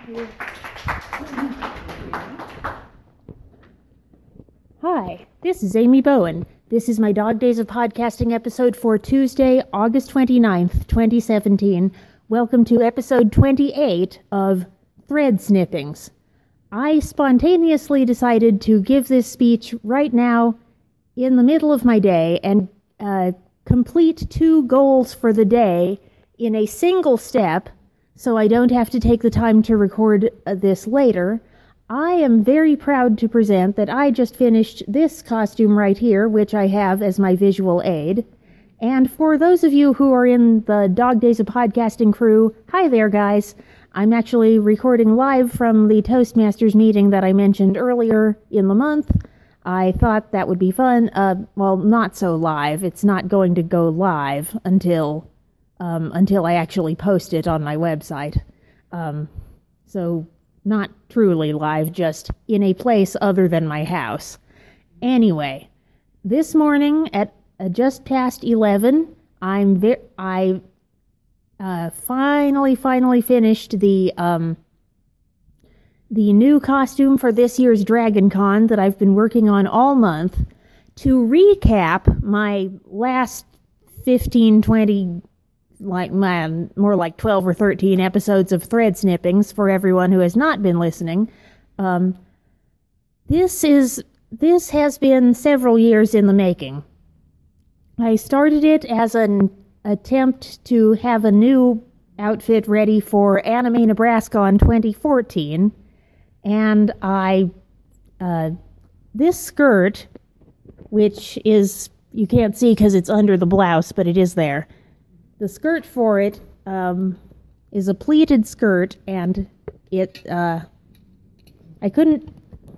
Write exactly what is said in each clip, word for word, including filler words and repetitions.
you. Hi, this is Amy Bowen. This is my Dog Days of Podcasting episode for Tuesday, August twenty-ninth, twenty seventeen. Welcome to episode twenty-eight of Thread Snippings. I spontaneously decided to give this speech right now in the middle of my day and uh, complete two goals for the day in a single step, so I don't have to take the time to record uh, this later. I am very proud to present that I just finished this costume right here, which I have as my visual aid. And for those of you who are in the Dog Days of Podcasting crew, hi there, guys. I'm actually recording live from the Toastmasters meeting that I mentioned earlier in the month. I thought that would be fun. Uh, well, not so live. It's not going to go live until um, until I actually post it on my website. Um, so not truly live, just in a place other than my house. Anyway, this morning at uh, just past eleven, I'm ve- I uh, finally, finally finished the um, the new costume for this year's Dragon Con that I've been working on all month. To recap my last fifteen, twenty, like man, more like twelve or thirteen episodes of Thread Snippings for everyone who has not been listening. Um, this is this has been several years in the making. I started it as an attempt to have a new outfit ready for Anime Nebraska in twenty fourteen, and I uh, this skirt, which is, you can't see because it's under the blouse, but it is there. The skirt for it um, is a pleated skirt, and it, uh, I couldn't,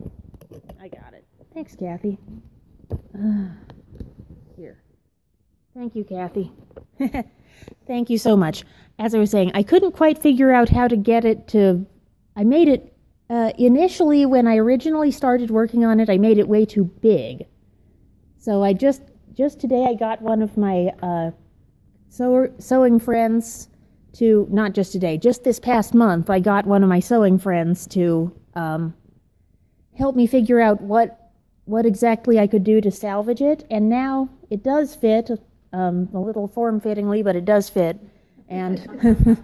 I got it. Thanks, Kathy. Uh, here. Thank you, Kathy. Thank you so much. As I was saying, I couldn't quite figure out how to get it to, I made it, uh, initially when I originally started working on it, I made it way too big. So I just, just today I got one of my, uh, Sew- sewing friends to, not just today, just this past month, I got one of my sewing friends to um, help me figure out what what exactly I could do to salvage it, and now it does fit, um, a little form-fittingly, but it does fit, and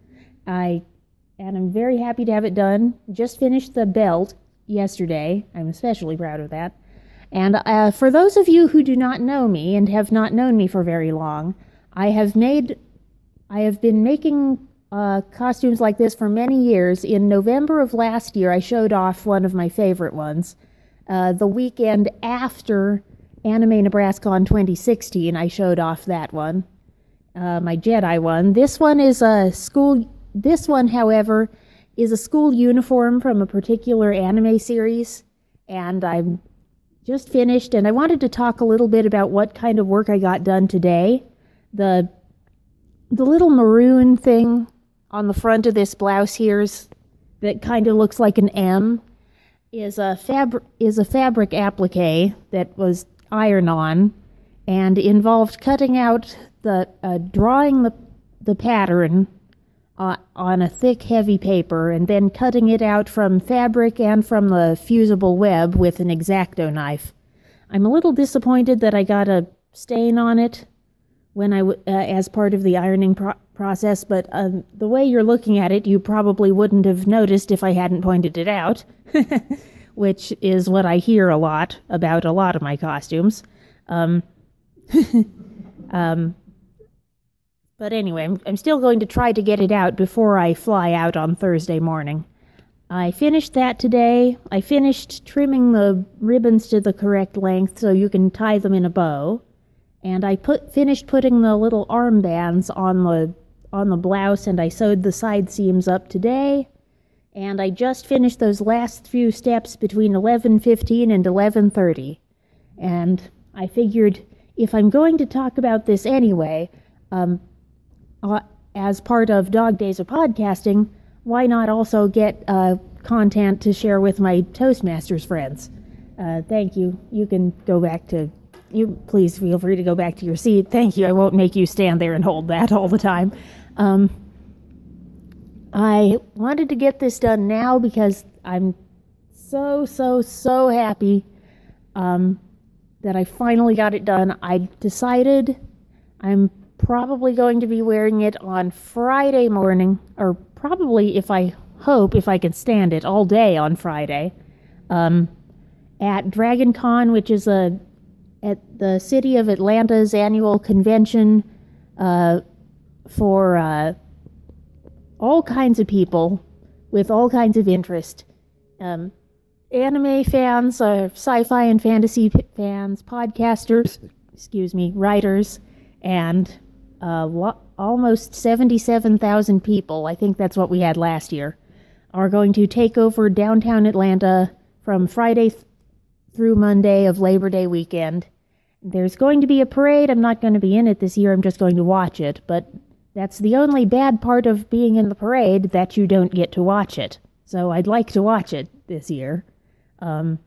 I and I'm very happy to have it done. Just finished the belt yesterday. I'm especially proud of that. And uh, for those of you who do not know me and have not known me for very long, I have made, I have been making uh, costumes like this for many years. In November of last year, I showed off one of my favorite ones. Uh, the weekend after Anime Nebraska in twenty sixteen, I showed off that one, uh, my Jedi one. This one is a school, this one, however, is a school uniform from a particular anime series, and I'm just finished, and I wanted to talk a little bit about what kind of work I got done today. The the little maroon thing on the front of this blouse here's that kind of looks like an M is a fabric is a fabric applique that was iron-on and involved cutting out the uh, drawing the the pattern uh, on a thick, heavy paper and then cutting it out from fabric and from the fusible web with an X-Acto knife. I'm a little disappointed that I got a stain on it when I w- uh, as part of the ironing pro- process, but um, the way you're looking at it, you probably wouldn't have noticed if I hadn't pointed it out, which is what I hear a lot about a lot of my costumes. Um, um, but anyway, I'm, I'm still going to try to get it out before I fly out on Thursday morning. I finished that today. I finished trimming the ribbons to the correct length so you can tie them in a bow. And I put finished putting the little armbands on the on the blouse, and I sewed the side seams up today. And I just finished those last few steps between eleven fifteen and eleven thirty. And I figured if I'm going to talk about this anyway, um, uh, as part of Dog Days of Podcasting, why not also get uh, content to share with my Toastmasters friends? Uh, thank you. You can go back to... You please feel free to go back to your seat. Thank you. I won't make you stand there and hold that all the time. Um, I wanted to get this done now because I'm so, so, so happy um, that I finally got it done. I decided I'm probably going to be wearing it on Friday morning, or probably, if I hope, if I can stand it, all day on Friday, um, at Dragon Con, which is a at the City of Atlanta's annual convention uh, for uh, all kinds of people with all kinds of interest. Um, anime fans, uh, sci-fi and fantasy fans, podcasters, excuse me, writers, and uh, lo- almost seventy-seven thousand people, I think that's what we had last year, are going to take over downtown Atlanta from Friday th- through Monday of Labor Day weekend. There's going to be a parade. I'm not going to be in it this year. I'm just going to watch it. But that's the only bad part of being in the parade, that you don't get to watch it. So I'd like to watch it this year. Um,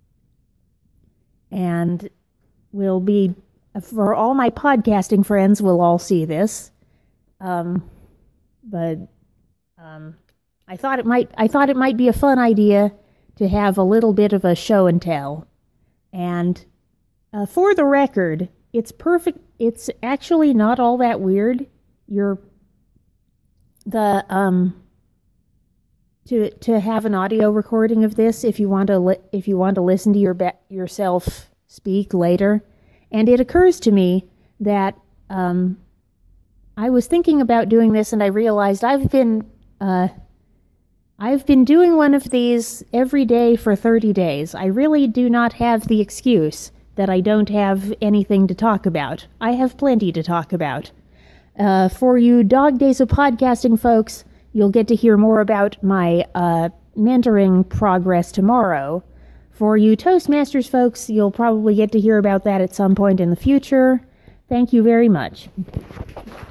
and we'll be, for all my podcasting friends, will all see this. Um, but um, I thought it might. I thought it might be a fun idea to have a little bit of a show and tell. And uh, for the record, it's perfect. It's actually not all that weird. You're the um to to have an audio recording of this if you want to li- if you want to listen to your be- yourself speak later. And it occurs to me that um I was thinking about doing this, and I realized I've been uh I've been doing one of these every day for thirty days. I really do not have the excuse that I don't have anything to talk about. I have plenty to talk about. Uh, for you Dog Days of Podcasting folks, you'll get to hear more about my uh, mentoring progress tomorrow. For you Toastmasters folks, you'll probably get to hear about that at some point in the future. Thank you very much.